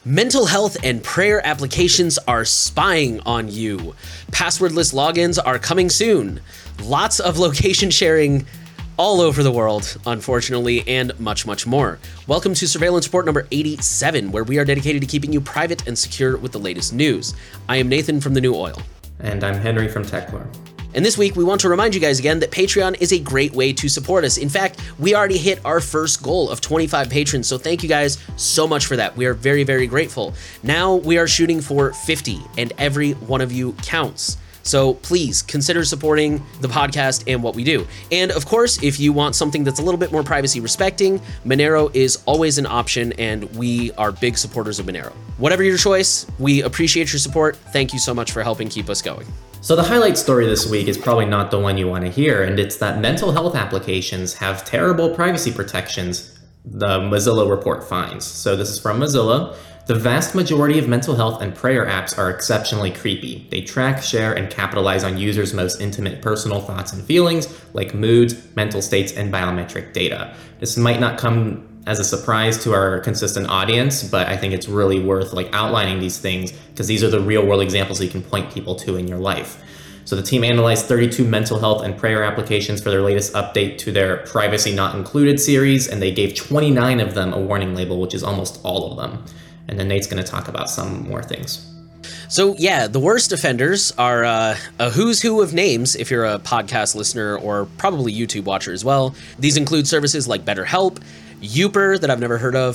Mental health and prayer applications are spying on you. Passwordless logins are coming soon. Lots of location sharing all over the world, unfortunately, and much, much more. Welcome to Surveillance Report number 87, where we are dedicated to keeping you private and secure with the latest news. I am Nathan from The New Oil. And I'm Henry from Techlore. And this week, we want to remind you guys again that Patreon is a great way to support us. In fact, we already hit our first goal of 25 patrons, so thank you guys so much for that. We are very, very grateful. Now we are shooting for 50, and every one of you counts. So please consider supporting the podcast and what we do. And of course, if you want something that's a little bit more privacy respecting, Monero is always an option, and we are big supporters of Monero. Whatever your choice, we appreciate your support. Thank you so much for helping keep us going. So the highlight story this week is probably not the one you want to hear, and it's that mental health applications have terrible privacy protections, the Mozilla report finds. So this is from Mozilla. The vast majority of mental health and prayer apps are exceptionally creepy. They track, share, and capitalize on users' most intimate personal thoughts and feelings, like moods, mental states, and biometric data. This might not come as a surprise to our consistent audience, but I think it's really worth outlining these things because these are the real world examples you can point people to in your life. So the team analyzed 32 mental health and prayer applications for their latest update to their Privacy Not Included series, and they gave 29 of them a warning label, which is almost all of them. And then Nate's going to talk about some more things. So yeah, the worst offenders are a who's who of names if you're a podcast listener or probably YouTube watcher as well. These include services like BetterHelp, Youper, that I've never heard of,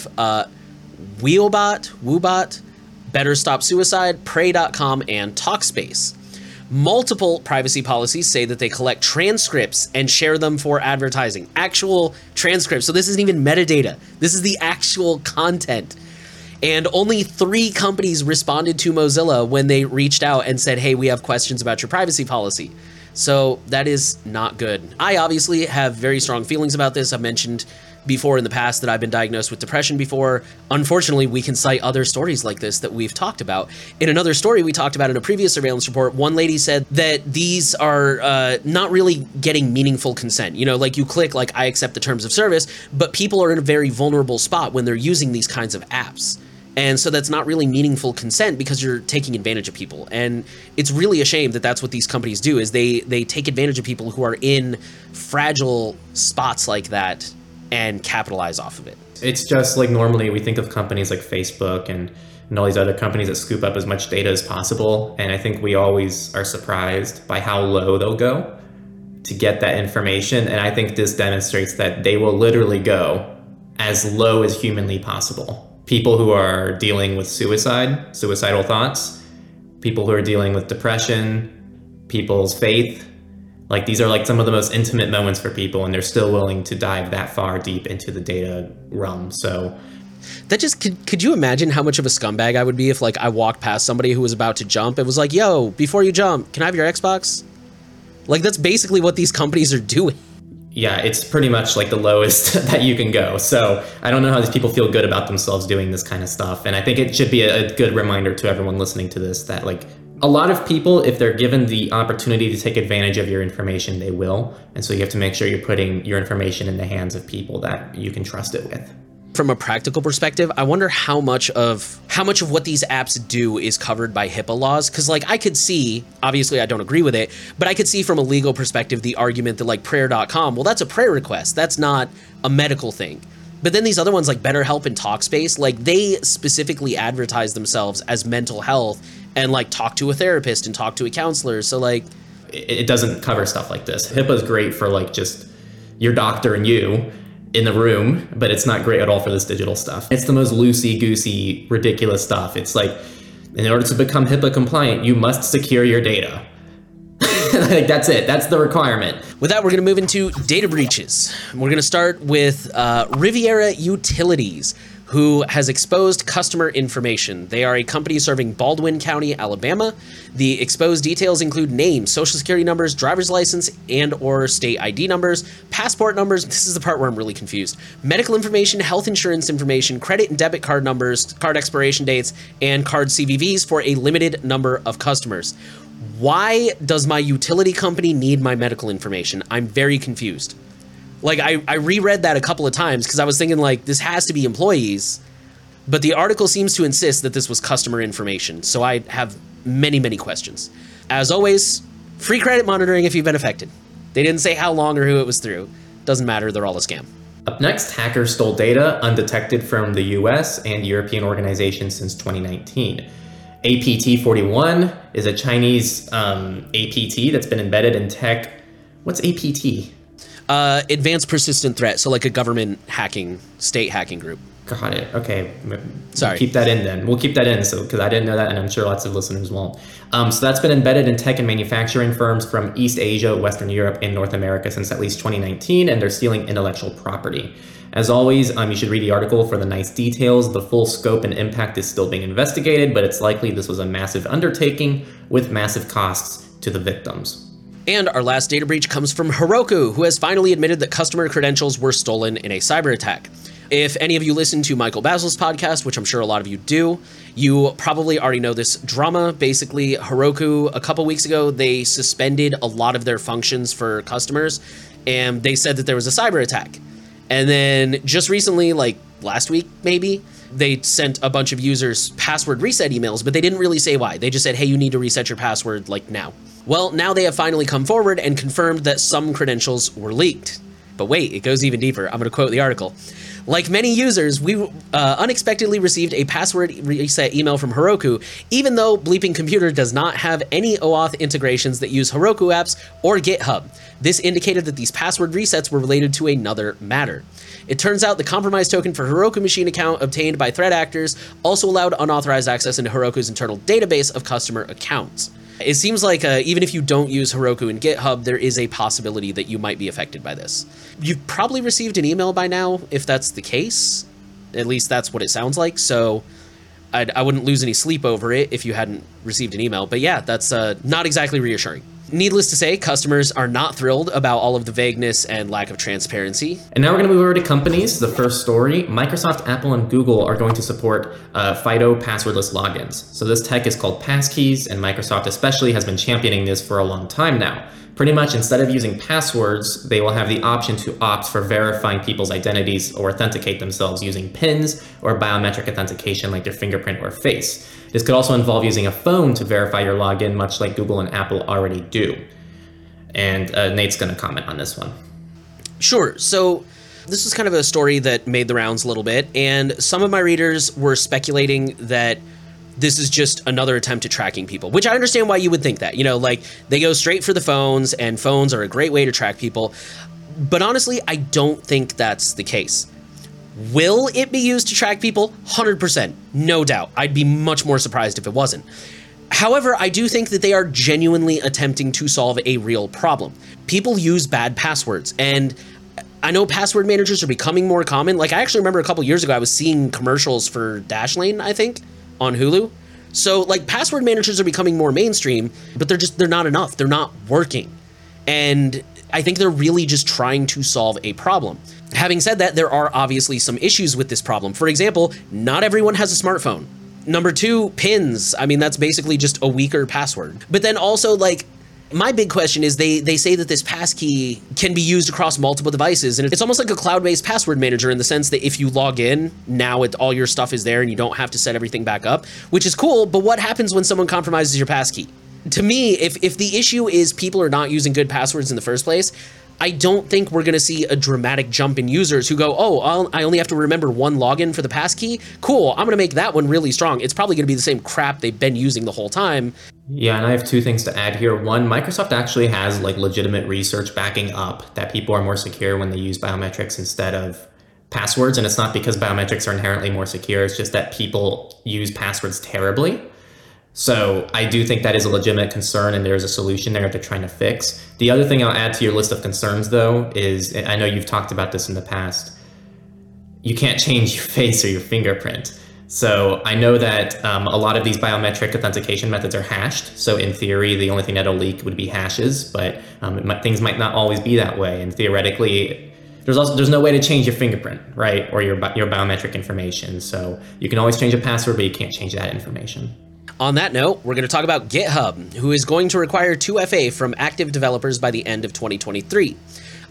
Woobot, Better Stop Suicide, Pray.com, and Talkspace. Multiple privacy policies say that they collect transcripts and share them for advertising. Actual transcripts. So this isn't even metadata. This is the actual content. And only 3 companies responded to Mozilla when they reached out and said, hey, we have questions about your privacy policy. So that is not good. I obviously have very strong feelings about this. I've mentioned before in the past that I've been diagnosed with depression before. Unfortunately, we can cite other stories like this that we've talked about. In another story we talked about in a previous surveillance report, one lady said that these are not really getting meaningful consent. You know, you click I accept the terms of service, but people are in a very vulnerable spot when they're using these kinds of apps. And so that's not really meaningful consent because you're taking advantage of people. And it's really a shame that that's what these companies do, is they take advantage of people who are in fragile spots like that and capitalize off of it. It's just normally we think of companies like Facebook and all these other companies that scoop up as much data as possible. And I think we always are surprised by how low they'll go to get that information. And I think this demonstrates that they will literally go as low as humanly possible. People who are dealing with suicidal thoughts, people who are dealing with depression, people's faith. These are some of the most intimate moments for people, and they're still willing to dive that far deep into the data realm. So that just, could you imagine how much of a scumbag I would be if I walked past somebody who was about to jump? It was yo, before you jump, can I have your Xbox? That's basically what these companies are doing. Yeah, it's pretty much the lowest that you can go. So I don't know how these people feel good about themselves doing this kind of stuff. And I think it should be a good reminder to everyone listening to this that a lot of people, if they're given the opportunity to take advantage of your information, they will. And so you have to make sure you're putting your information in the hands of people that you can trust it with. From a practical perspective, I wonder how much of what these apps do is covered by HIPAA laws. Because I could see, obviously I don't agree with it, but I could see from a legal perspective the argument that prayer.com, well, that's a prayer request. That's not a medical thing. But then these other ones like BetterHelp and Talkspace, they specifically advertise themselves as mental health and talk to a therapist and talk to a counselor. So it doesn't cover stuff like this. HIPAA is great for just your doctor and you in the room, but it's not great at all for this digital stuff. It's the most loosey-goosey, ridiculous stuff. It's in order to become HIPAA compliant, you must secure your data. That's it. That's the requirement. With that, we're going to move into data breaches. We're going to start with Riviera Utilities, who has exposed customer information. They are a company serving Baldwin County, Alabama. The exposed details include names, social security numbers, driver's license and or state ID numbers, passport numbers, this is the part where I'm really confused, medical information, health insurance information, credit and debit card numbers, card expiration dates, and card CVVs for a limited number of customers. Why does my utility company need my medical information? I'm very confused. I reread that a couple of times because I was thinking this has to be employees, But the article seems to insist that this was customer information, so I have many, many questions. As always, free credit monitoring if you've been affected. They didn't say how long or who it was through. Doesn't matter, they're all a scam. Up next, hackers stole data undetected from the US and European organizations since 2019. APT41 is a Chinese APT that's been embedded in tech. What's APT? Advanced Persistent Threat, so like a government hacking, state hacking group. Got it. Okay. Sorry. Keep that in then. We'll keep that in, so because I didn't know that, and I'm sure lots of listeners won't. So that's been embedded in tech and manufacturing firms from East Asia, Western Europe, and North America since at least 2019, and they're stealing intellectual property. As always, you should read the article for the nice details. The full scope and impact is still being investigated, but it's likely this was a massive undertaking with massive costs to the victims. And our last data breach comes from Heroku, who has finally admitted that customer credentials were stolen in a cyber attack. If any of you listen to Michael Basil's podcast, which I'm sure a lot of you do, you probably already know this drama. Basically, Heroku, a couple weeks ago, they suspended a lot of their functions for customers, and they said that there was a cyber attack. And then just recently, like last week maybe, they sent a bunch of users password reset emails, but they didn't really say why. They just said, hey, you need to reset your password like now. Well, now they have finally come forward and confirmed that some credentials were leaked. But wait, it goes even deeper. I'm going to quote the article. Like many users, we unexpectedly received a password reset email from Heroku, even though Bleeping Computer does not have any OAuth integrations that use Heroku apps or GitHub. This indicated that these password resets were related to another matter. It turns out the compromised token for Heroku machine account obtained by threat actors also allowed unauthorized access into Heroku's internal database of customer accounts. It seems like even if you don't use Heroku and GitHub, there is a possibility that you might be affected by this. You've probably received an email by now, if that's the case. At least that's what it sounds like, so I wouldn't lose any sleep over it if you hadn't received an email. But yeah, that's not exactly reassuring. Needless to say, customers are not thrilled about all of the vagueness and lack of transparency. And now we're going to move over to companies. The first story, Microsoft, Apple, and Google are going to support FIDO passwordless logins. So this tech is called Passkeys, and Microsoft especially has been championing this for a long time now. Pretty much instead of using passwords, they will have the option to opt for verifying people's identities or authenticate themselves using PINs or biometric authentication like their fingerprint or face. This could also involve using a phone to verify your login, much like Google and Apple already do. And Nate's going to comment on this one. Sure. So this is kind of a story that made the rounds a little bit, and some of my readers were speculating that this is just another attempt at tracking people, which I understand why you would think that. You know, like they go straight for the phones, and phones are a great way to track people. But honestly, I don't think that's the case. Will it be used to track people? 100%, no doubt. I'd be much more surprised if it wasn't. However, I do think that they are genuinely attempting to solve a real problem. People use bad passwords, and I know password managers are becoming more common. Like I actually remember a couple years ago, I was seeing commercials for Dashlane, I think, on Hulu. So like password managers are becoming more mainstream, but they're not enough. They're not working. And I think they're really just trying to solve a problem. Having said that, there are obviously some issues with this problem. For example, not everyone has a smartphone. Number two, PINs. I mean, that's basically just a weaker password. But then also, like, my big question is they say that this passkey can be used across multiple devices, and it's almost like a cloud-based password manager in the sense that if you log in, now all your stuff is there and you don't have to set everything back up, which is cool, but what happens when someone compromises your passkey? To me, if the issue is people are not using good passwords in the first place, I don't think we're going to see a dramatic jump in users who go, oh, I only have to remember one login for the passkey. Cool, I'm going to make that one really strong. It's probably going to be the same crap they've been using the whole time. Yeah, and I have two things to add here. One, Microsoft actually has like legitimate research backing up that people are more secure when they use biometrics instead of passwords. And it's not because biometrics are inherently more secure. It's just that people use passwords terribly. So I do think that is a legitimate concern, and there's a solution there they're trying to fix. The other thing I'll add to your list of concerns, though, is, I know you've talked about this in the past, you can't change your face or your fingerprint. So I know that a lot of these biometric authentication methods are hashed. So in theory, the only thing that'll leak would be hashes, but things might not always be that way. And theoretically, there's no way to change your fingerprint, right? Or your biometric information. So you can always change a password, but you can't change that information. On that note, we're going to talk about GitHub, who is going to require 2FA from active developers by the end of 2023.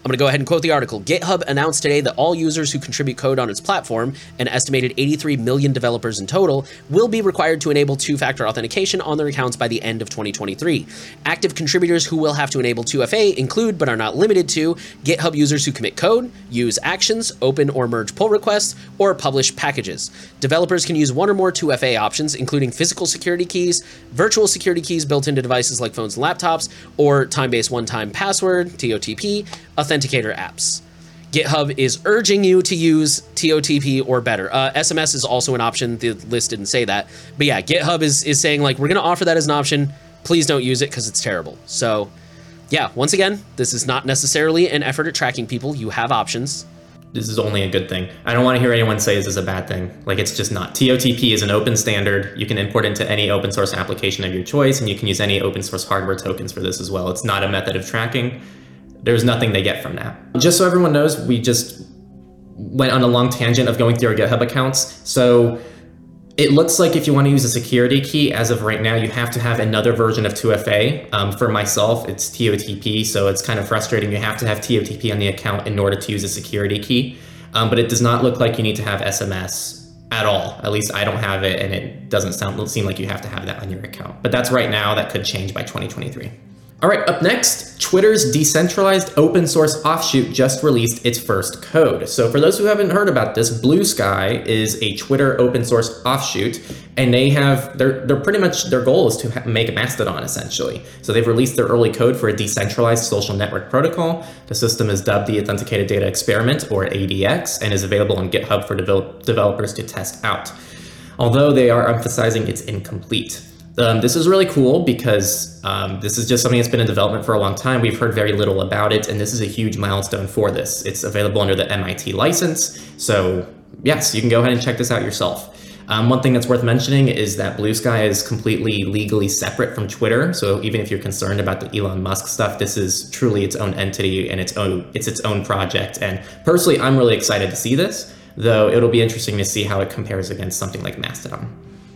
going to go ahead and quote the article. GitHub announced today that all users who contribute code on its platform, an estimated 83 million developers in total, will be required to enable two-factor authentication on their accounts by the end of 2023. Active contributors who will have to enable 2FA include, but are not limited to, GitHub users who commit code, use actions, open or merge pull requests, or publish packages. Developers can use one or more 2FA options, including physical security keys, virtual security keys built into devices like phones and laptops, or time-based one-time password, TOTP, authenticator apps. GitHub is urging you to use TOTP or better. SMS is also an option. The list didn't say that. But yeah, GitHub is saying, like, we're going to offer that as an option. Please don't use it because it's terrible. So yeah, once again, this is not necessarily an effort at tracking people. You have options. This is only a good thing. I don't want to hear anyone say this is a bad thing. Like, it's just not. TOTP is an open standard. You can import into any open source application of your choice, and you can use any open source hardware tokens for this as well. It's not a method of tracking. There's nothing they get from that. Just so everyone knows, we just went on a long tangent of going through our GitHub accounts. So it looks like if you want to use a security key, as of right now, you have to have another version of 2FA. For myself, it's TOTP, so it's kind of frustrating. You have to have TOTP on the account in order to use a security key. But it does not look like you need to have SMS at all. At least I don't have it, and it doesn't seem like you have to have that on your account. But that's right now. That could change by 2023. All right, up next, Twitter's decentralized open source offshoot just released its first code. So for those who haven't heard about this, Bluesky is a Twitter open source offshoot, and they have, they're pretty much, their goal is to make Mastodon essentially. So they've released their early code for a decentralized social network protocol. The system is dubbed the Authenticated Data Experiment, or ADX, and is available on GitHub for developers to test out. Although they are emphasizing it's incomplete. This is really cool because this is just something that's been in development for a long time. We've heard very little about it, and this is a huge milestone for this. It's available under the MIT license, so yes, you can go ahead and check this out yourself. One thing that's worth mentioning is that Bluesky is completely legally separate from Twitter, so even if you're concerned about the Elon Musk stuff, this is truly its own entity and it's its own project. And personally, I'm really excited to see this, though it'll be interesting to see how it compares against something like Mastodon.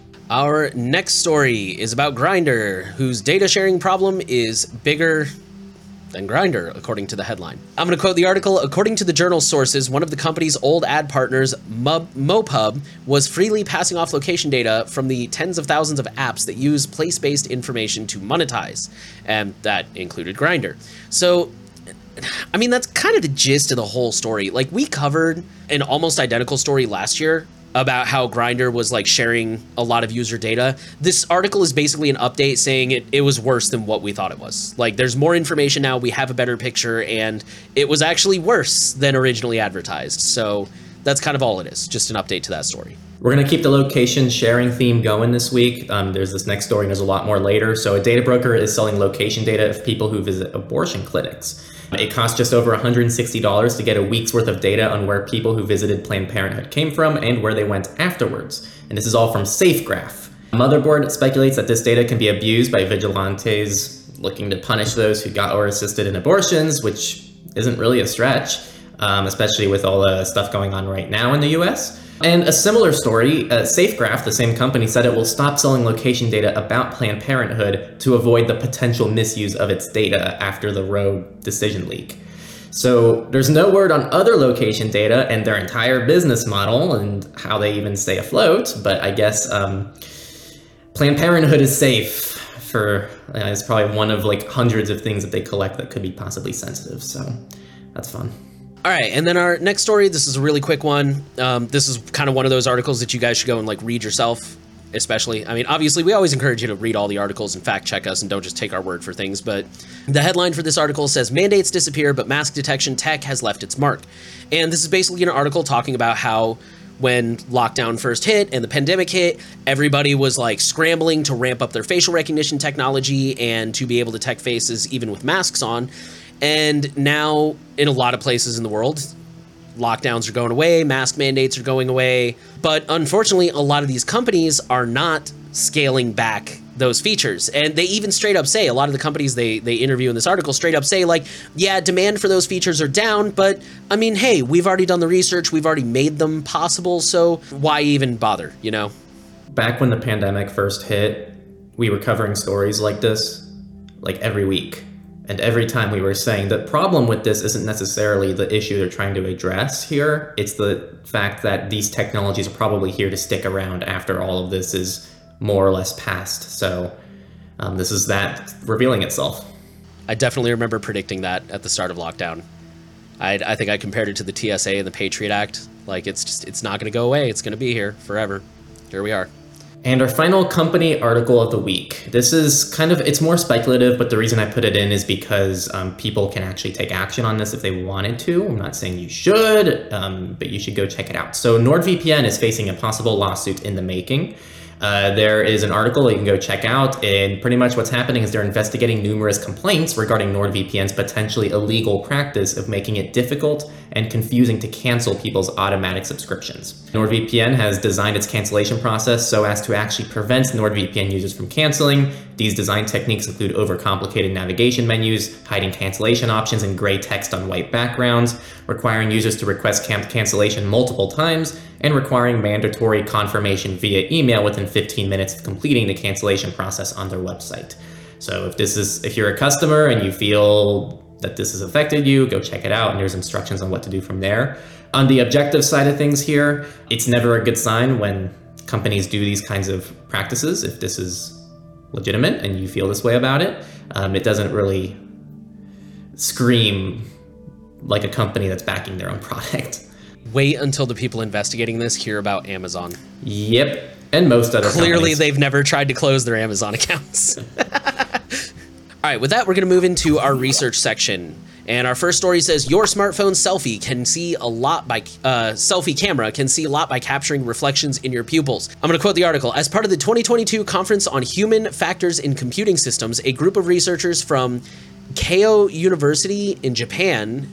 Our next story is about Grindr, whose data sharing problem is bigger than Grindr, according to the headline. I'm going to quote the article. According to the journal's sources, one of the company's old ad partners, Mopub, was freely passing off location data from the tens of thousands of apps that use place-based information to monetize, and that included Grindr. So, I mean, that's kind of the gist of the whole story. Like, we covered an almost identical story last year about how Grindr was like sharing a lot of user data. This article is basically an update saying it was worse than what we thought it was. Like, there's more information now, we have a better picture, and it was actually worse than originally advertised. So that's kind of all it is, just an update to that story. We're going to keep the location sharing theme going this week. There's this next story and there's a lot more later. So a data broker is selling location data of people who visit abortion clinics. It costs just over $160 to get a week's worth of data on where people who visited Planned Parenthood came from and where they went afterwards. And this is all from SafeGraph. Motherboard speculates that this data can be abused by vigilantes looking to punish those who got or assisted in abortions, which isn't really a stretch, especially with all the stuff going on right now in the US. And a similar story, SafeGraph, the same company, said it will stop selling location data about Planned Parenthood to avoid the potential misuse of its data after the Roe decision leak. So there's no word on other location data and their entire business model and how they even stay afloat, but I guess Planned Parenthood is safe for, it's probably one of like hundreds of things that they collect that could be possibly sensitive, so that's fun. All right, and then our next story, this is a really quick one. This is kind of one of those articles that you guys should go and like read yourself, especially. I mean, obviously, we always encourage you to read all the articles and fact check us and don't just take our word for things. But the headline for this article says, mandates disappear, but mask detection tech has left its mark. And this is basically an article talking about how when lockdown first hit and the pandemic hit, everybody was like scrambling to ramp up their facial recognition technology and to be able to detect faces even with masks on. And now, in a lot of places in the world, lockdowns are going away, mask mandates are going away. But unfortunately, a lot of these companies are not scaling back those features. And they even straight up say, a lot of the companies they interview in this article straight up say, like, yeah, demand for those features are down, but I mean, hey, we've already done the research, we've already made them possible, so why even bother, you know? Back when the pandemic first hit, we were covering stories like this, like every week. And every time we were saying the problem with this isn't necessarily the issue they're trying to address here. It's the fact that these technologies are probably here to stick around after all of this is more or less past. So this is that revealing itself. I definitely remember predicting that at the start of lockdown. I think I compared it to the TSA and the Patriot Act. Like, it's not going to go away. It's going to be here forever. Here we are. And our final company article of the week. This is it's more speculative, but the reason I put it in is because people can actually take action on this if they wanted to. I'm not saying you should, but you should go check it out. So NordVPN is facing a possible lawsuit in the making. There is an article you can go check out, and pretty much what's happening is they're investigating numerous complaints regarding NordVPN's potentially illegal practice of making it difficult and confusing to cancel people's automatic subscriptions. NordVPN has designed its cancellation process so as to actually prevent NordVPN users from canceling. These design techniques include overcomplicated navigation menus, hiding cancellation options in gray text on white backgrounds, requiring users to request cancellation multiple times, and requiring mandatory confirmation via email within 15 minutes of completing the cancellation process on their website. So if you're a customer and you feel that this has affected you, go check it out, and there's instructions on what to do from there. On the objective side of things here, it's never a good sign when companies do these kinds of practices. If this is legitimate and you feel this way about it, it doesn't really scream like a company that's backing their own product. Wait until the people investigating this hear about Amazon. Yep, and most other Clearly, companies. they've never tried to close their Amazon accounts. All right, with that, we're going to move into our research section. And our first story says, your smartphone selfie can see a lot by selfie camera can see a lot by capturing reflections in your pupils. I'm going to quote the article. As part of the 2022 Conference on Human Factors in Computing Systems, a group of researchers from Keio University in Japan,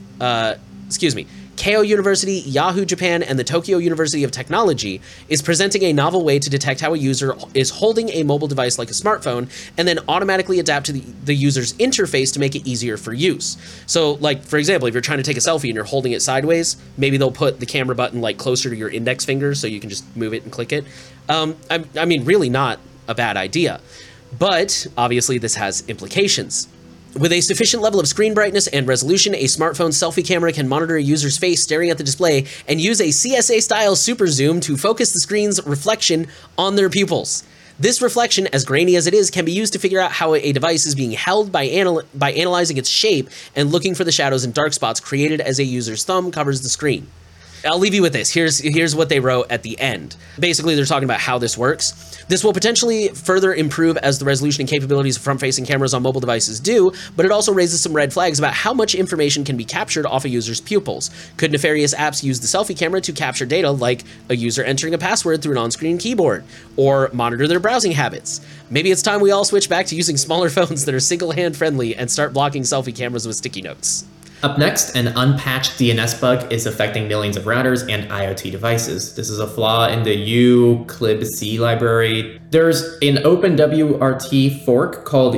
Keio University, Yahoo Japan, and the Tokyo University of Technology is presenting a novel way to detect how a user is holding a mobile device like a smartphone and then automatically adapt to the user's interface to make it easier for use. So, like, for example, if you're trying to take a selfie and you're holding it sideways, maybe they'll put the camera button like closer to your index finger so you can just move it and click it. I mean, really not a bad idea. But obviously this has implications. With a sufficient level of screen brightness and resolution, a smartphone selfie camera can monitor a user's face staring at the display and use a CSA-style super zoom to focus the screen's reflection on their pupils. This reflection, as grainy as it is, can be used to figure out how a device is being held by analyzing its shape and looking for the shadows and dark spots created as a user's thumb covers the screen. I'll leave you with this. Here's what they wrote at the end. Basically, they're talking about how this works. This will potentially further improve as the resolution and capabilities of front-facing cameras on mobile devices do, but it also raises some red flags about how much information can be captured off a user's pupils. Could nefarious apps use the selfie camera to capture data like a user entering a password through an on-screen keyboard, or monitor their browsing habits? Maybe it's time we all switch back to using smaller phones that are single-hand friendly and start blocking selfie cameras with sticky notes. Up next, an unpatched DNS bug is affecting millions of routers and IoT devices. This is a flaw in the uclibc library. There's an OpenWRT fork called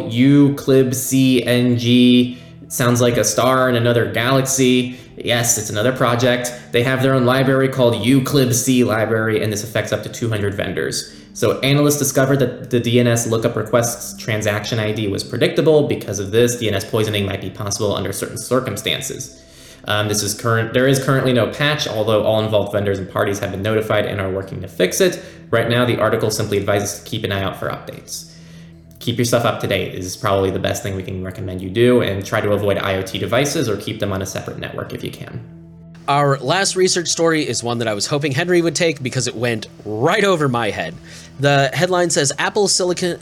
uclibcng. Sounds like a star in another galaxy. Yes, it's another project. They have their own library called uclibc library, and this affects up to 200 vendors. So analysts discovered that the DNS lookup request's transaction ID was predictable. Because of this, DNS poisoning might be possible under certain circumstances. There is currently no patch, although all involved vendors and parties have been notified and are working to fix it. Right now, the article simply advises to keep an eye out for updates. Keep your stuff up to date is probably the best thing we can recommend you do, and try to avoid IoT devices or keep them on a separate network if you can. Our last research story is one that I was hoping Henry would take because it went right over my head. The headline says Apple Silicon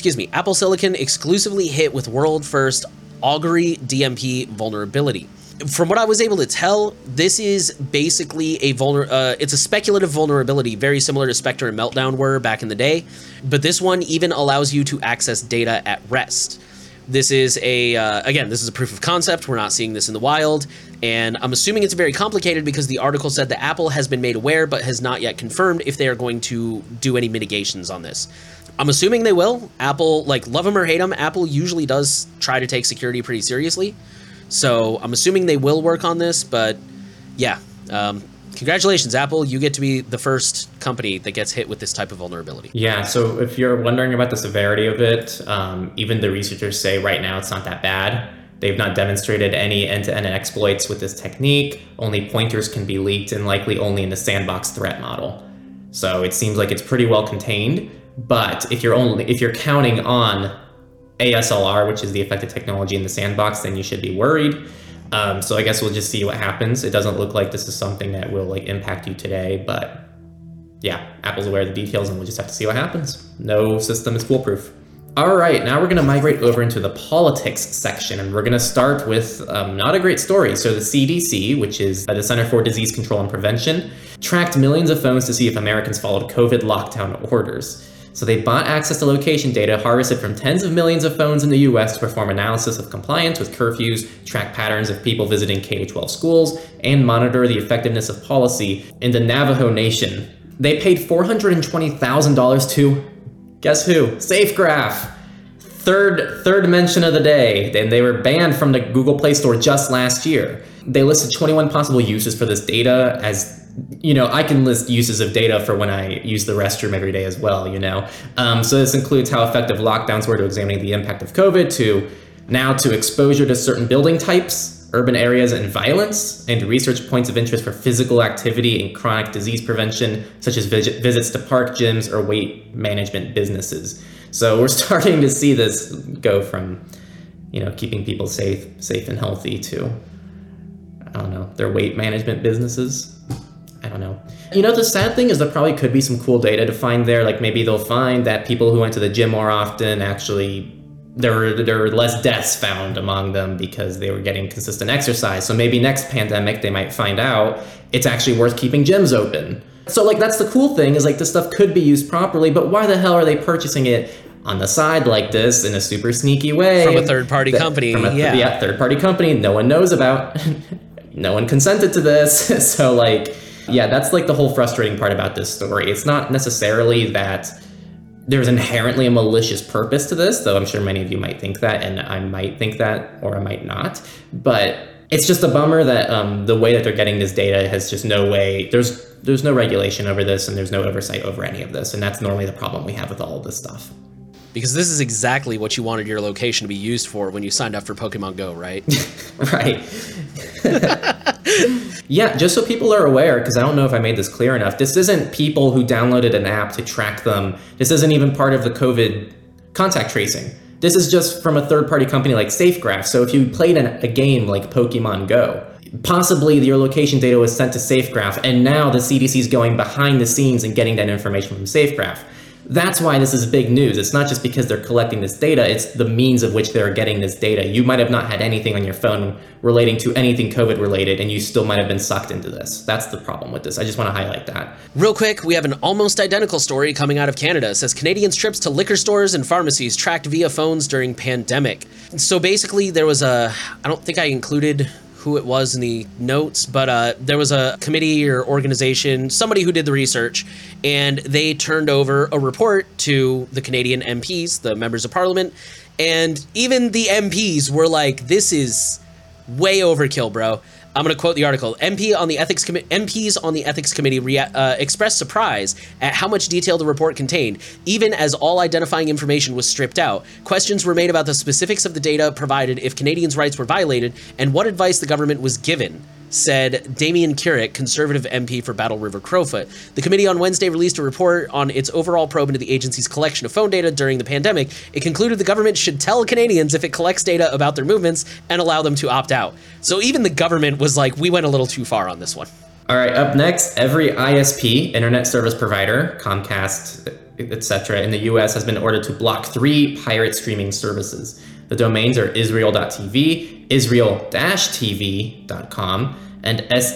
exclusively hit with world first Augury DMP vulnerability. From what I was able to tell, this is basically it's a speculative vulnerability, very similar to Spectre and Meltdown were back in the day, but this one even allows you to access data at rest. This is again, this is a proof of concept. We're not seeing this in the wild, and I'm assuming it's very complicated because the article said that Apple has been made aware but has not yet confirmed if they are going to do any mitigations on this. I'm assuming they will. Apple, like, love them or hate them, Apple usually does try to take security pretty seriously. So I'm assuming they will work on this, but yeah. Congratulations, Apple. You get to be the first company that gets hit with this type of vulnerability. Yeah, so if you're wondering about the severity of it, even the researchers say right now it's not that bad. They've not demonstrated any end-to-end exploits with this technique. Only pointers can be leaked, and likely only in the sandbox threat model. So it seems like it's pretty well contained. But if you're counting on ASLR, which is the affected technology in the sandbox, then you should be worried. So I guess we'll just see what happens. It doesn't look like this is something that will impact you today, but yeah, Apple's aware of the details, and we'll just have to see what happens. No system is foolproof. All right, now we're going to migrate over into the politics section, and we're going to start with not a great story. So the CDC, which is the Center for Disease Control and Prevention, tracked millions of phones to see if Americans followed COVID lockdown orders. So they bought access to location data harvested from tens of millions of phones in the US to perform analysis of compliance with curfews, track patterns of people visiting K-12 schools, and monitor the effectiveness of policy in the Navajo Nation. They paid $420,000 to, guess who? Safegraph. Third mention of the day, and they were banned from the Google Play Store just last year. They listed 21 possible uses for this data. As you know, I can list uses of data for when I use the restroom every day as well, So this includes how effective lockdowns were to examining the impact of COVID, to exposure to certain building types, urban areas, and violence, and research points of interest for physical activity and chronic disease prevention, such as visits to park, gyms, or weight management businesses. So we're starting to see this go from, keeping people safe and healthy to, I don't know, their weight management businesses. I don't know. The sad thing is there probably could be some cool data to find there. Like maybe they'll find that people who went to the gym more often actually, there were less deaths found among them because they were getting consistent exercise. So maybe next pandemic, they might find out it's actually worth keeping gyms open. So that's the cool thing is this stuff could be used properly, but why the hell are they purchasing it on the side like this in a super sneaky way? From a third-party company. Yeah, third-party company no one knows about. No one consented to this. So yeah, that's the whole frustrating part about this story. It's not necessarily that there's inherently a malicious purpose to this, though I'm sure many of you might think that, and I might think that, or I might not. But it's just a bummer that the way that they're getting this data has just no way, there's no regulation over this, and there's no oversight over any of this, and that's normally the problem we have with all of this stuff. Because this is exactly what you wanted your location to be used for when you signed up for Pokemon Go, right? Right. Yeah, just so people are aware, because I don't know if I made this clear enough, this isn't people who downloaded an app to track them. This isn't even part of the COVID contact tracing. This is just from a third-party company like Safegraph. So if you played a game like Pokemon Go, possibly your location data was sent to Safegraph, and now the CDC is going behind the scenes and getting that information from Safegraph. That's why this is big news. It's not just because they're collecting this data, it's the means of which they're getting this data. You might have not had anything on your phone relating to anything COVID related, and you still might have been sucked into this. That's the problem with this. I just want to highlight that. Real quick, we have an almost identical story coming out of Canada. It says Canadians' trips to liquor stores and pharmacies tracked via phones during pandemic. So basically there was I don't think I included who it was in the notes, but there was a committee or organization, somebody who did the research, and they turned over a report to the Canadian MPs, the members of parliament, and even the MPs were like, this is way overkill, bro. I'm going to quote the article. MPs on the ethics committee expressed surprise at how much detail the report contained, even as all identifying information was stripped out. Questions were made about the specifics of the data provided, if Canadians' rights were violated, and what advice the government was given, said Damien Carrick, Conservative MP for Battle River Crowfoot. The committee on Wednesday released a report on its overall probe into the agency's collection of phone data during the pandemic. It concluded the government should tell Canadians if it collects data about their movements and allow them to opt out. So even the government was like, we went a little too far on this one. All right, up next, every ISP, internet service provider, Comcast, etc., in the US has been ordered to block 3 pirate streaming services. The domains are Israel.tv, Israel-tv.com, and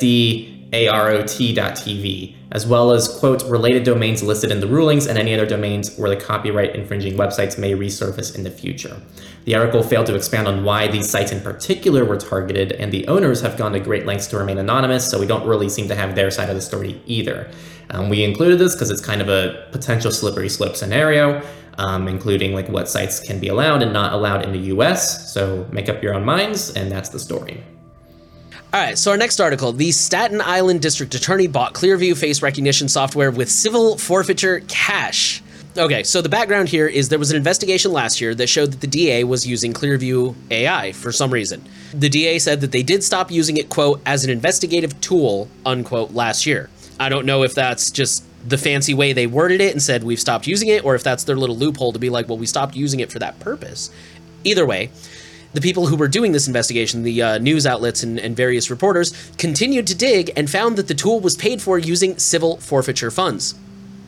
SDAROT.tv, as well as, quote, related domains listed in the rulings and any other domains where the copyright infringing websites may resurface in the future. The article failed to expand on why these sites in particular were targeted, and the owners have gone to great lengths to remain anonymous, so we don't really seem to have their side of the story either. We included this because it's kind of a potential slippery slope scenario, including what sites can be allowed and not allowed in the US. So make up your own minds, and that's the story. All right, so our next article, the Staten Island District Attorney bought Clearview face recognition software with civil forfeiture cash. Okay, so the background here is there was an investigation last year that showed that the DA was using Clearview AI for some reason. The DA said that they did stop using it, quote, as an investigative tool, unquote, last year. I don't know if that's just the fancy way they worded it and said we've stopped using it, or if that's their little loophole to be like, well, we stopped using it for that purpose. Either way, the people who were doing this investigation, the news outlets and various reporters, continued to dig and found that the tool was paid for using civil forfeiture funds.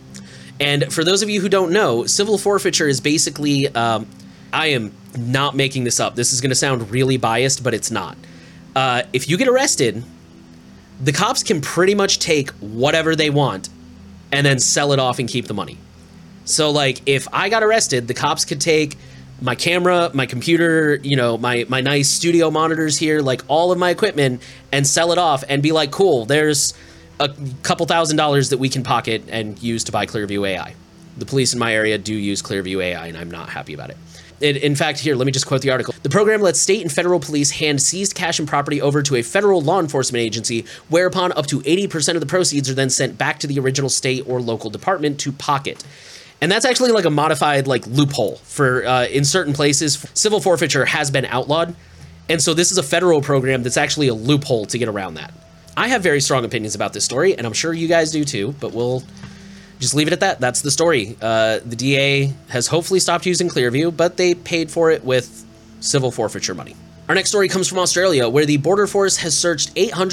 And for those of you who don't know, civil forfeiture is basically, I am not making this up. This is going to sound really biased, but it's not. If you get arrested, the cops can pretty much take whatever they want and then sell it off and keep the money. So like if I got arrested, the cops could take my camera, my computer, you know, my nice studio monitors here, like all of my equipment, and sell it off and be like, cool, there's a couple $1,000s that we can pocket and use to buy Clearview AI. The police in my area do use Clearview AI, and I'm not happy about it. In fact, here, let me just quote the article. The program lets state and federal police hand seized cash and property over to a federal law enforcement agency, whereupon up to 80% of the proceeds are then sent back to the original state or local department to pocket. And that's actually like a modified like loophole for in certain places. Civil forfeiture has been outlawed. And so this is a federal program that's actually a loophole to get around that. I have very strong opinions about this story, and I'm sure you guys do too, but we'll just leave it at that. That's the story. The DA has hopefully stopped using Clearview, but they paid for it with civil forfeiture money. Our next story comes from Australia, where the Border Force has searched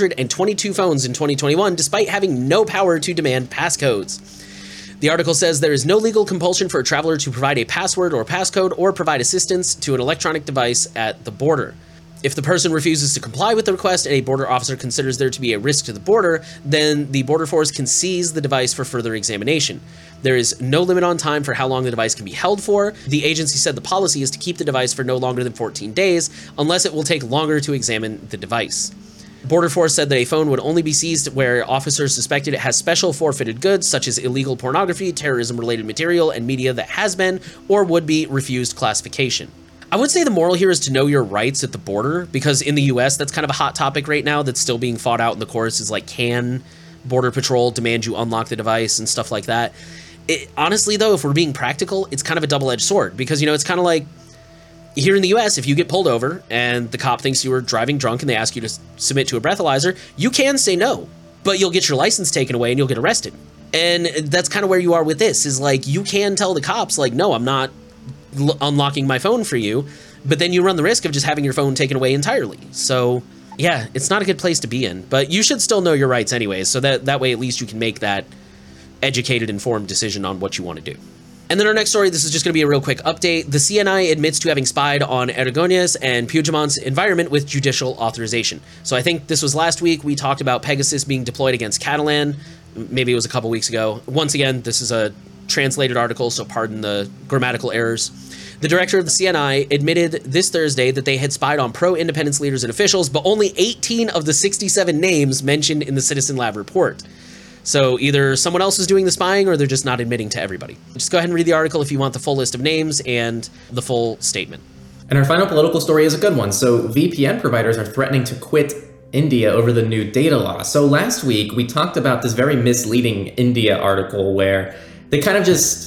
822 phones in 2021, despite having no power to demand passcodes. The article says there is no legal compulsion for a traveler to provide a password or passcode or provide assistance to an electronic device at the border. If the person refuses to comply with the request and a border officer considers there to be a risk to the border, then the Border Force can seize the device for further examination. There is no limit on time for how long the device can be held for. The agency said the policy is to keep the device for no longer than 14 days, unless it will take longer to examine the device. Border Force said that a phone would only be seized where officers suspected it has special forfeited goods, such as illegal pornography, terrorism-related material, and media that has been or would be refused classification. I would say the moral here is to know your rights at the border, because in the US, that's kind of a hot topic right now that's still being fought out in the courts, is like, can Border Patrol demand you unlock the device and stuff like that? Honestly, though, if we're being practical, it's kind of a double-edged sword, because, you know, it's kind of like, here in the US, if you get pulled over and the cop thinks you were driving drunk and they ask you to submit to a breathalyzer, you can say no, but you'll get your license taken away and you'll get arrested. And that's kind of where you are with this, is like, you can tell the cops, like, no, I'm not unlocking my phone for you, but then you run the risk of just having your phone taken away entirely. So yeah, it's not a good place to be in, but you should still know your rights anyways, so that way at least you can make that educated, informed decision on what you want to do. And then our next story, this is just going to be a real quick update. The CNI admits to having spied on Aragonés and Puigdemont's environment with judicial authorization. So I think this was last week. We talked about Pegasus being deployed against Catalan. Maybe it was a couple weeks ago. Once again, this is a translated article, so pardon the grammatical errors. The director of the CNI admitted this Thursday that they had spied on pro-independence leaders and officials, but only 18 of the 67 names mentioned in the Citizen Lab report. So either someone else is doing the spying or they're just not admitting to everybody. Just go ahead and read the article if you want the full list of names and the full statement. And our final political story is a good one. So VPN providers are threatening to quit India over the new data law. So last week we talked about this very misleading India article where they kind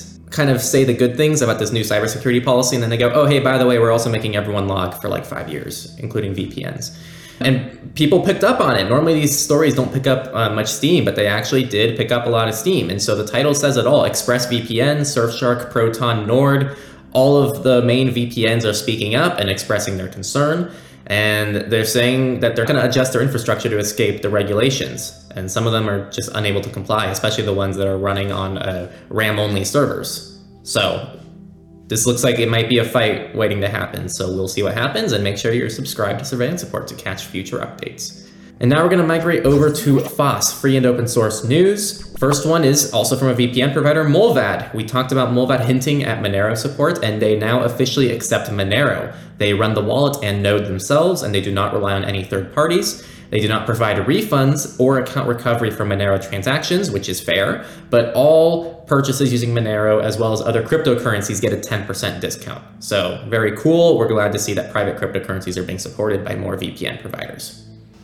of say the good things about this new cybersecurity policy, and then they go, oh, hey, by the way, we're also making everyone log for like 5 years, including VPNs. And people picked up on it. Normally these stories don't pick up much steam, but they actually did pick up a lot of steam. And so the title says it all. ExpressVPN, Surfshark, Proton, Nord, all of the main VPNs are speaking up and expressing their concern. And they're saying that they're going to adjust their infrastructure to escape the regulations. And some of them are just unable to comply, especially the ones that are running on RAM-only servers. So this looks like it might be a fight waiting to happen. So we'll see what happens, and make sure you're subscribed to Surveillance Report to catch future updates. And now we're going to migrate over to FOSS, free and open source news. First one is also from a VPN provider, Mullvad. We talked about Mullvad hinting at Monero support, and they now officially accept Monero. They run the wallet and node themselves, and they do not rely on any third parties. They do not provide refunds or account recovery for Monero transactions, which is fair, but all purchases using Monero as well as other cryptocurrencies get a 10% discount. So very cool. We're glad to see that private cryptocurrencies are being supported by more VPN providers.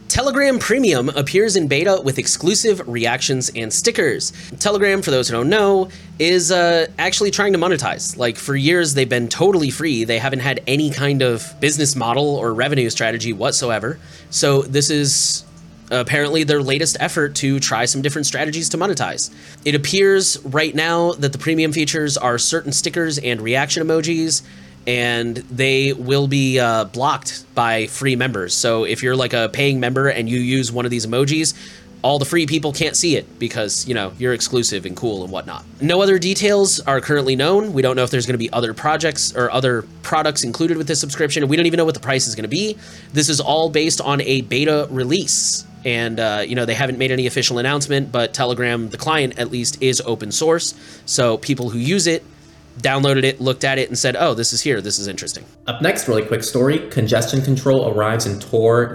Telegram Premium appears in beta with exclusive reactions and stickers. Telegram, for those who don't know, is actually trying to monetize. Like, for years, they've been totally free. They haven't had any kind of business model or revenue strategy whatsoever. So this is apparently their latest effort to try some different strategies to monetize. It appears right now that the premium features are certain stickers and reaction emojis, and they will be blocked by free members. So if you're like a paying member and you use one of these emojis, all the free people can't see it because, you know, you're exclusive and cool and whatnot. No other details are currently known. We don't know if there's going to be other projects or other products included with this subscription. We don't even know what the price is going to be. This is all based on a beta release. And, you know, they haven't made any official announcement, but Telegram, the client at least, is open source. So people who use it downloaded it, looked at it, and said, oh, this is here, this is interesting. Up next, really quick story, congestion control arrives in Tor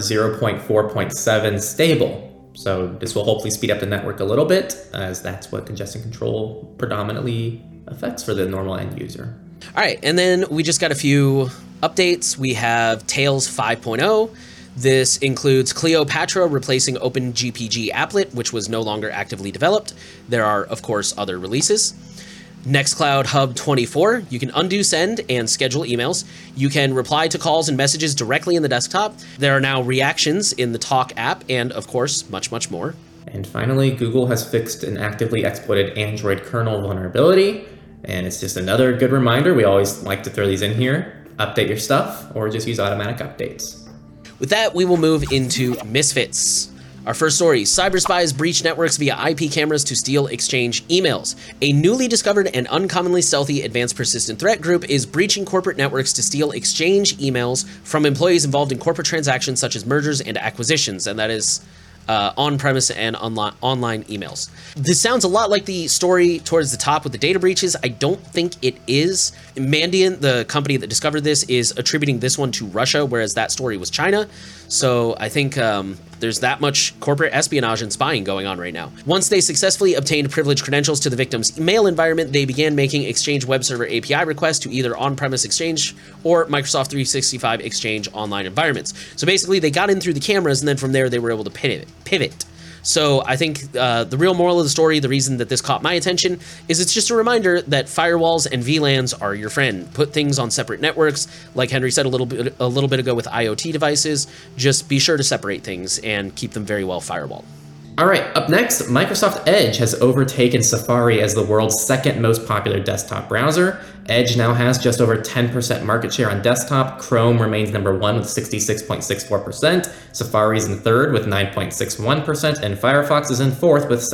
0.4.7 stable. So this will hopefully speed up the network a little bit, as that's what congestion control predominantly affects for the normal end user. All right, and then we just got a few updates. We have Tails 5.0. This includes Cleopatra replacing OpenGPG Applet, which was no longer actively developed. There are, of course, other releases. Nextcloud Hub 24, you can undo send and schedule emails. You can reply to calls and messages directly in the desktop. There are now reactions in the Talk app, and of course, much, much more. And finally, Google has fixed an actively exploited Android kernel vulnerability. And it's just another good reminder. We always like to throw these in here. Update your stuff, or just use automatic updates. With that, we will move into Misfits. Our first story, cyber spies breach networks via IP cameras to steal exchange emails. A newly discovered and uncommonly stealthy advanced persistent threat group is breaching corporate networks to steal exchange emails from employees involved in corporate transactions such as mergers and acquisitions, and that is on-premise and online emails. This sounds a lot like the story towards the top with the data breaches. I don't think it is. Mandiant, the company that discovered this, is attributing this one to Russia, whereas that story was China. So I think there's that much corporate espionage and spying going on right now. Once they successfully obtained privileged credentials to the victim's email environment, they began making Exchange web server API requests to either on-premise Exchange or Microsoft 365 Exchange online environments. So basically, they got in through the cameras, and then from there, they were able to pivot. So I think the real moral of the story, the reason that this caught my attention, is it's just a reminder that firewalls and VLANs are your friend. Put things on separate networks, like Henry said a little bit ago with IoT devices. Just be sure to separate things and keep them very well firewalled. All right, up next, Microsoft Edge has overtaken Safari as the world's second most popular desktop browser. Edge now has just over 10% market share on desktop. Chrome remains number one with 66.64%. Safari is in third with 9.61%, and Firefox is in fourth with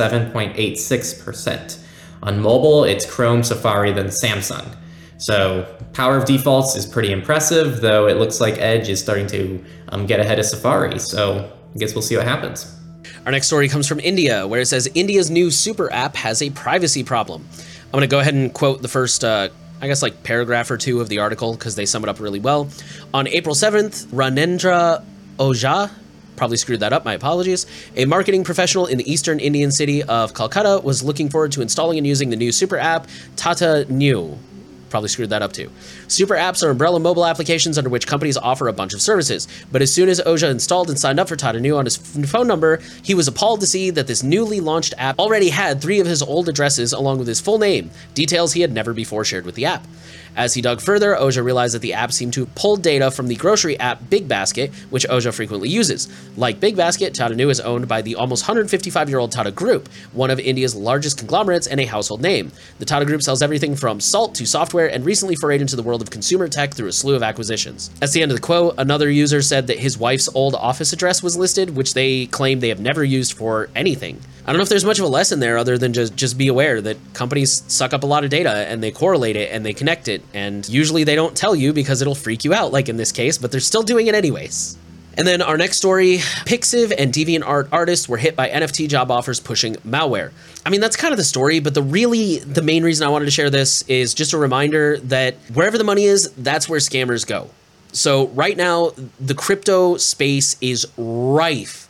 7.86%. On mobile, it's Chrome, Safari, then Samsung. So power of defaults is pretty impressive, though it looks like Edge is starting to get ahead of Safari. So I guess we'll see what happens. Our next story comes from India, where it says India's new super app has a privacy problem. I'm going to go ahead and quote the first, I guess, like paragraph or two of the article because they sum it up really well. On April 7th, Ranendra Ojha, probably screwed that up, my apologies, a marketing professional in the eastern Indian city of Calcutta was looking forward to installing and using the new super app, Tata Neu. Probably screwed that up too. Super apps are umbrella mobile applications under which companies offer a bunch of services. But as soon as Ojha installed and signed up for Tata Neu on his phone number, he was appalled to see that this newly launched app already had 3 of his old addresses along with his full name, details he had never before shared with the app. As he dug further, Ojha realized that the app seemed to pull data from the grocery app Big Basket, which Ojha frequently uses. Like Big Basket, Tata Neu is owned by the almost 155-year-old Tata Group, one of India's largest conglomerates and a household name. The Tata Group sells everything from salt to software and recently forayed into the world of consumer tech through a slew of acquisitions. That's the end of the quote. Another user said that his wife's old office address was listed, which they claim they have never used for anything. I don't know if there's much of a lesson there other than just be aware that companies suck up a lot of data and they correlate it and they connect it, and usually they don't tell you because it'll freak you out, like in this case, but they're still doing it anyways. And then our next story, Pixiv and DeviantArt artists were hit by NFT job offers pushing malware. I mean, that's kind of the story, but the main reason I wanted to share this is just a reminder that wherever the money is, that's where scammers go. So right now, the crypto space is rife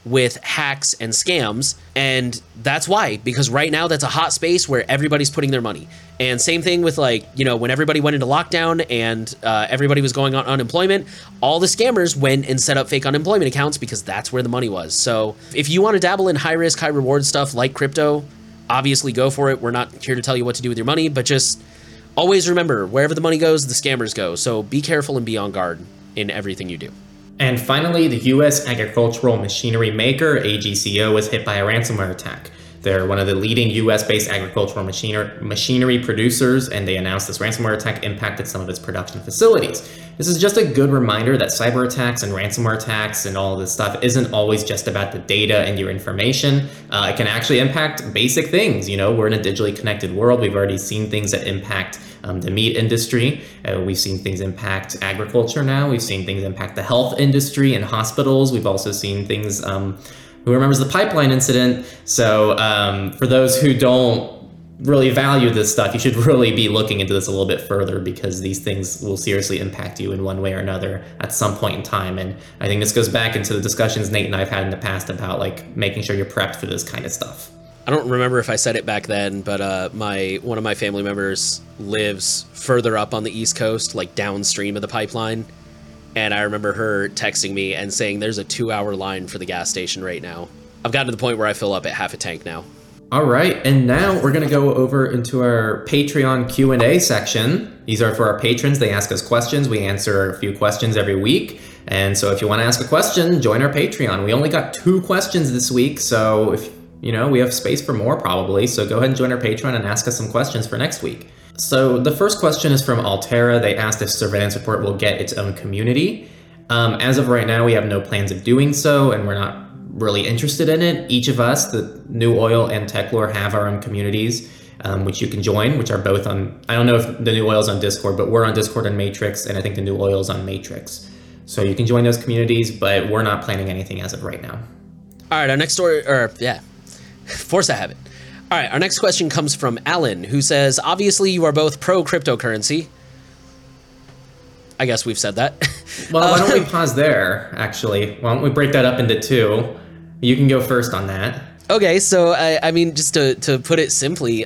with hacks and scams. And that's why, because right now that's a hot space where everybody's putting their money. And same thing with like, you know, when everybody went into lockdown and everybody was going on unemployment, all the scammers went and set up fake unemployment accounts because that's where the money was. So if you want to dabble in high risk, high reward stuff like crypto, obviously go for it. We're not here to tell you what to do with your money, but just always remember, wherever the money goes, the scammers go. So be careful and be on guard in everything you do. And finally, the U.S. agricultural machinery maker, AGCO, was hit by a ransomware attack. They're one of the leading US-based agricultural machinery producers, and they announced this ransomware attack impacted some of its production facilities. This is just a good reminder that cyber attacks and ransomware attacks and all this stuff isn't always just about the data and your information. It can actually impact basic things. You know, we're in a digitally connected world. We've already seen things that impact the meat industry. We've seen things impact agriculture now. We've seen things impact the health industry and hospitals. We've also seen things... Who remembers the pipeline incident? So for those who don't really value this stuff, you should really be looking into this a little bit further, because these things will seriously impact you in one way or another at some point in time. And I think this goes back into the discussions Nate and I've had in the past about like making sure you're prepped for this kind of stuff. I don't remember if I said it back then, but one of my family members lives further up on the East Coast, like downstream of the pipeline. And I remember her texting me and saying there's a 2-hour line for the gas station right now. I've gotten to the point where I fill up at half a tank now. All right, and now we're gonna go over into our Patreon Q&A section. These are for our patrons. They ask us questions. We answer a few questions every week. And so if you wanna ask a question, join our Patreon. We only got 2 questions this week, so if you know, we have space for more probably. So go ahead and join our Patreon and ask us some questions for next week. So the first question is from Altera. They asked if Surveillance Report will get its own community. As of right now, we have no plans of doing so, and we're not really interested in it. Each of us, the New Oil and Techlore, have our own communities, which you can join, which are both on, I don't know if the New Oil is on Discord, but we're on Discord and Matrix, and I think the New Oil is on Matrix. So you can join those communities, but we're not planning anything as of right now. All right, our next story, force I have it. All right, our next question comes from Alan, who says, obviously you are both pro cryptocurrency. I guess we've said that. Well, why don't we pause there, actually? Why don't we break that up into 2? You can go first on that. Okay, so I mean, just to put it simply,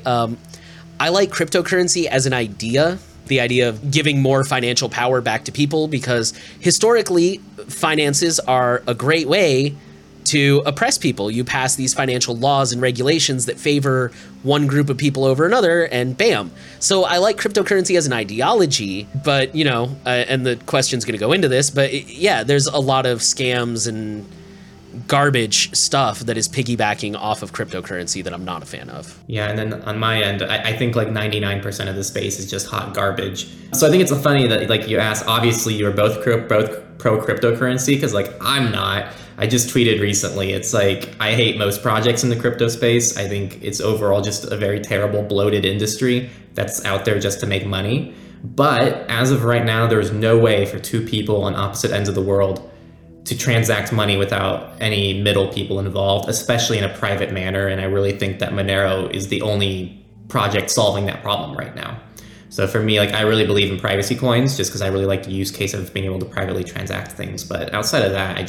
I like cryptocurrency as an idea, the idea of giving more financial power back to people, because historically, finances are a great way to oppress people. You pass these financial laws and regulations that favor one group of people over another, and bam. So I like cryptocurrency as an ideology, but you know, and the question's gonna go into this, but yeah, there's a lot of scams and garbage stuff that is piggybacking off of cryptocurrency that I'm not a fan of. Yeah, and then on my end, I think like 99% of the space is just hot garbage. So I think it's funny that like you asked, obviously you're both pro cryptocurrency, because like I'm not. I just tweeted recently, it's like, I hate most projects in the crypto space. I think it's overall just a very terrible, bloated industry that's out there just to make money. But as of right now, there's no way for 2 people on opposite ends of the world to transact money without any middle people involved, especially in a private manner. And I really think that Monero is the only project solving that problem right now. So for me, like I really believe in privacy coins, just because I really like the use case of being able to privately transact things. But outside of that,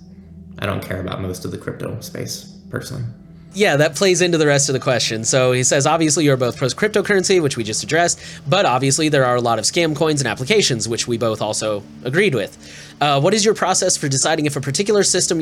I don't care about most of the crypto space, personally. Yeah, that plays into the rest of the question. So he says, obviously you're both pro cryptocurrency, which we just addressed, but obviously there are a lot of scam coins and applications, which we both also agreed with. What is your process for deciding if a particular system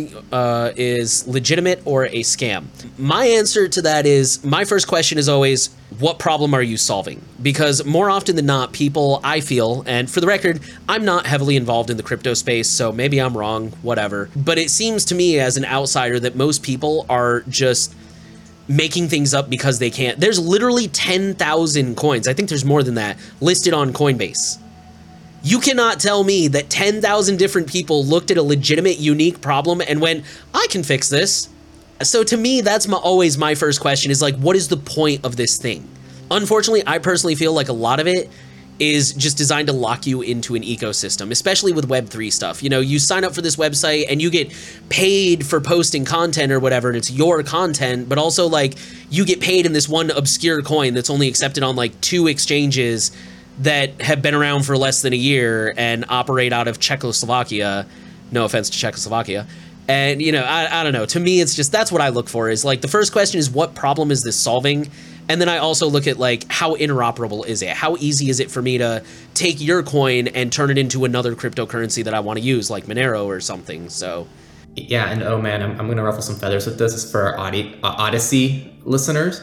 is legitimate or a scam? My answer to that is, my first question is always, what problem are you solving? Because more often than not, people, I feel, and for the record, I'm not heavily involved in the crypto space, so maybe I'm wrong, whatever. But it seems to me as an outsider that most people are just making things up because they can't. There's literally 10,000 coins, I think there's more than that, listed on Coinbase. You cannot tell me that 10,000 different people looked at a legitimate, unique problem and went, I can fix this. So to me, that's always my first question is like, what is the point of this thing? Unfortunately, I personally feel like a lot of it is just designed to lock you into an ecosystem, especially with Web3 stuff. You know, you sign up for this website and you get paid for posting content or whatever, and it's your content, but also like you get paid in this one obscure coin that's only accepted on like 2 exchanges that have been around for less than a year and operate out of Czechoslovakia. No offense to Czechoslovakia. And, you know, I don't know. To me, it's just, that's what I look for, is like, the first question is, what problem is this solving? And then I also look at, like, how interoperable is it? How easy is it for me to take your coin and turn it into another cryptocurrency that I want to use, like Monero or something? So yeah, and oh man, I'm going to ruffle some feathers with this. It's for our Odyssey listeners.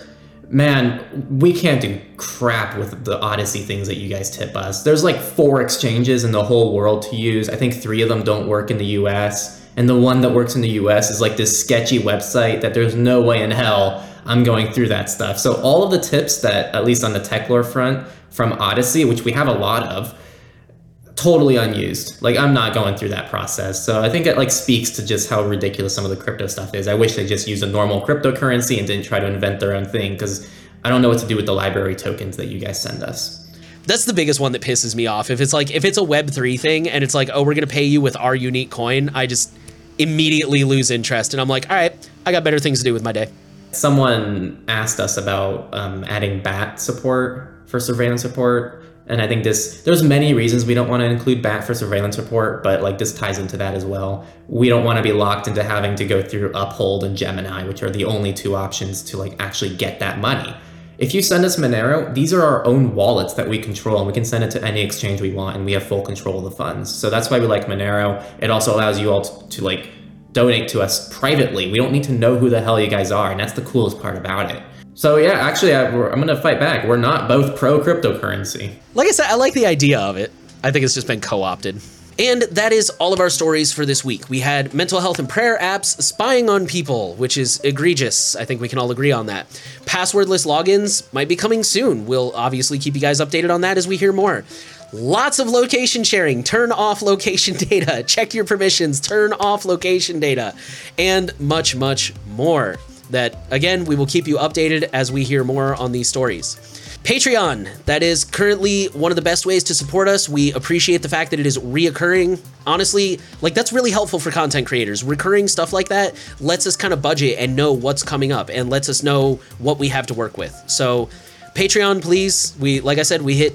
Man, we can't do crap with the Odyssey things that you guys tip us. There's like 4 exchanges in the whole world to use. I think 3 of them don't work in the US. And the one that works in the US is like this sketchy website that there's no way in hell I'm going through that stuff. So all of the tips that, at least on the Techlore front, from Odyssey, which we have a lot of, totally unused. Like, I'm not going through that process. So I think it like speaks to just how ridiculous some of the crypto stuff is. I wish they just used a normal cryptocurrency and didn't try to invent their own thing, because I don't know what to do with the library tokens that you guys send us. that's the biggest one that pisses me off. If it's like, if it's a Web3 thing and it's like, oh, we're going to pay you with our unique coin, I just immediately lose interest. And I'm like, all right, I got better things to do with my day. Someone asked us about adding BAT support for surveillance report. And I think there's many reasons we don't want to include BAT for surveillance report, but like this ties into that as well. We don't want to be locked into having to go through Uphold and Gemini, which are the only 2 options to like actually get that money. If you send us Monero, these are our own wallets that we control, and we can send it to any exchange we want, and we have full control of the funds. So that's why we like Monero. It also allows you all to like donate to us privately. We don't need to know who the hell you guys are, and that's the coolest part about it. So yeah, actually, I'm going to fight back. We're not both pro cryptocurrency. Like I said, I like the idea of it. I think it's just been co-opted. And that is all of our stories for this week. We had mental health and prayer apps spying on people, which is egregious. I think we can all agree on that. Passwordless logins might be coming soon. We'll obviously keep you guys updated on that as we hear more. Lots of location sharing. Turn off location data. Check your permissions. Turn off location data. And much, much more. That, again, we will keep you updated as we hear more on these stories. Patreon, that is currently one of the best ways to support us. We appreciate the fact that it is reoccurring. Honestly, like, that's really helpful for content creators. Recurring stuff like that lets us kind of budget and know what's coming up and lets us know what we have to work with. So Patreon, please. Like I said, we hit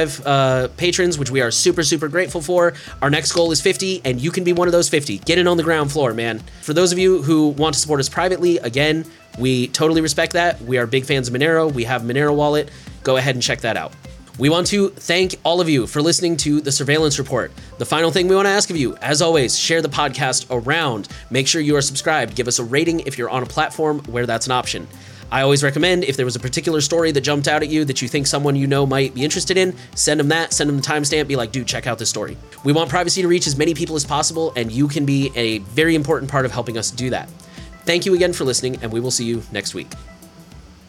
25 patrons, which we are super, super grateful for. Our next goal is 50, and you can be one of those 50. Get in on the ground floor, man. For those of you who want to support us privately, again, we totally respect that. We are big fans of Monero. We have Monero Wallet. Go ahead and check that out. We want to thank all of you for listening to The Surveillance Report. The final thing we want to ask of you, as always, share the podcast around. Make sure you are subscribed. Give us a rating if you're on a platform where that's an option. I always recommend, if there was a particular story that jumped out at you that you think someone you know might be interested in, send them that, send them the timestamp, be like, dude, check out this story. We want privacy to reach as many people as possible, and you can be a very important part of helping us do that. Thank you again for listening, and we will see you next week.